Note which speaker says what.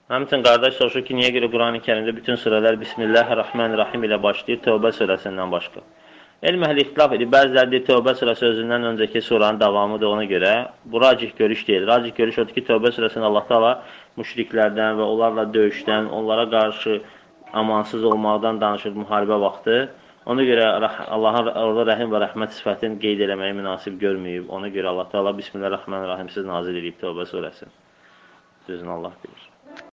Speaker 1: Həmçinin qardaş soruşur ki, niyə görə Quran-ı Kərimdə bütün surələr Bismillahirrahmanirrahim ilə başlayır, Tövbə surəsindən başqa? Elm əhli ixtilaf edir. Bəziləri deyir, Tövbə surəsi özündən öncəki suranın davamıdır ona görə. Bu racih görüş deyil. Racih görüş odur ki, Tövbə surəsində Allah Taala müşriklərdən və onlarla döyüşdən, onlara qarşı amansız olmaqdan danışır müharibə vaxtı. Ona görə Allahın orada rəhim və rəhmət sifətini qeyd eləməyi münasib görməyib. Ona görə Allah Taala Bismillahirrahmanirrahim siz nazil edib Tövbə surəsini. Düzünü Allah bilir.